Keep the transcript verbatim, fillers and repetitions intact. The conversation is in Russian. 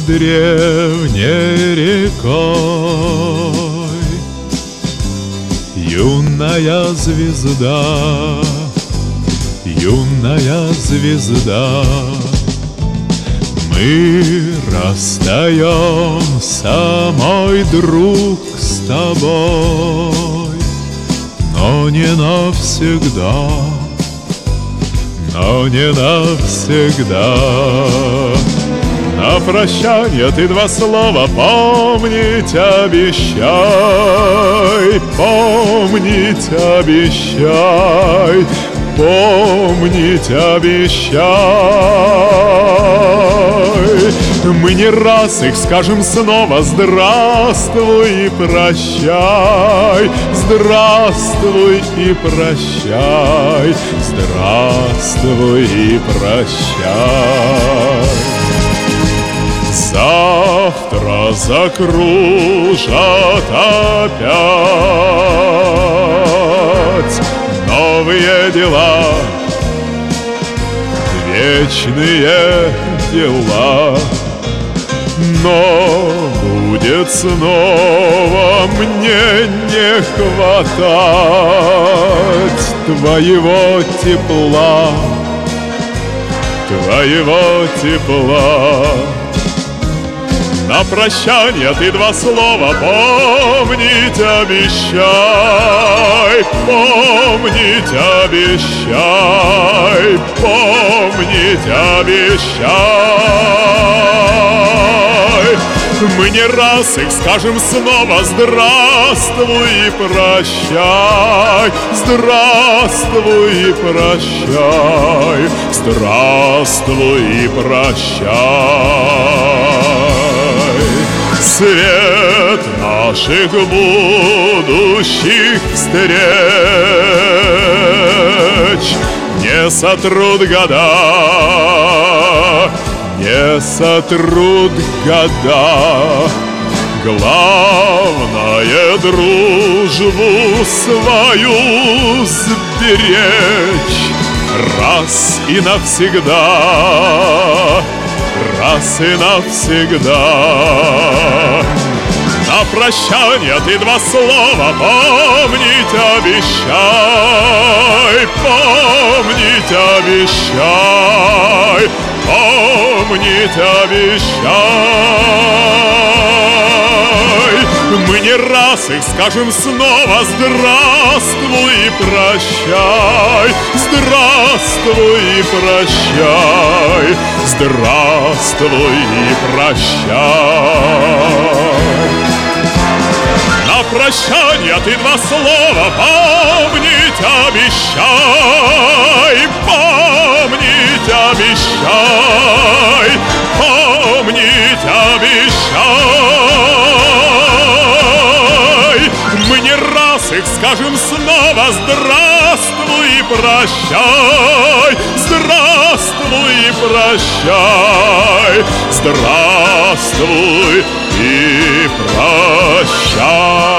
древней рекой юная звезда, юная звезда. Мы расстаемся, мой друг, с тобой, но не навсегда, но не навсегда. На прощание ты два слова помнить обещай, помнить обещай, помнить обещай. Мы не раз их скажем снова: здравствуй и прощай, здравствуй и прощай, здравствуй и прощай. Завтра закружат опять новые дела, вечные дела. Но будет снова мне не хватать твоего тепла, твоего тепла. На прощание ты два слова помнить обещай, помнить обещай, помнить обещай. Мы не раз их скажем снова: здравствуй и прощай, здравствуй и прощай, здравствуй и прощай. Свет наших будущих встреч не сотрут года, не сотрут года. Главное — дружбу свою сберечь раз и навсегда, раз и навсегда. На прощание ты два слова помнить обещай, помнить обещай, помнить обещай. Мы не раз их скажем снова: здравствуй и прощай, здравствуй и прощай, здравствуй и прощай. На прощание ты два слова помнить обещай, помнить обещай, помнить обещай. Мы не раз их скажем снова: здравствуй и прощай, здравствуй и прощай, здравствуй и прощай.